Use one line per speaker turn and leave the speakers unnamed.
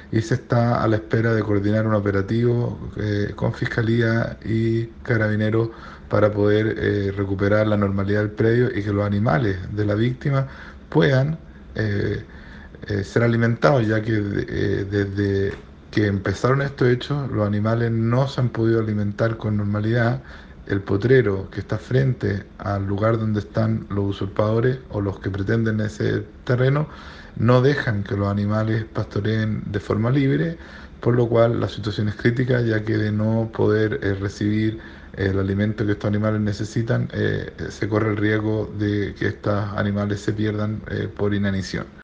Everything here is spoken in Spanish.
y se está a la espera de coordinar un operativo con Fiscalía y Carabineros para poder recuperar la normalidad del predio y que los animales de la víctima puedan eh, ser alimentados, ya que desde que empezaron estos hechos, los animales no se han podido alimentar con normalidad. El potrero que está frente al lugar donde están los usurpadores o los que pretenden ese terreno, no dejan que los animales pastoreen de forma libre, por lo cual la situación es crítica, ya que de no poder recibir el alimento que estos animales necesitan, se corre el riesgo de que estos animales se pierdan por inanición.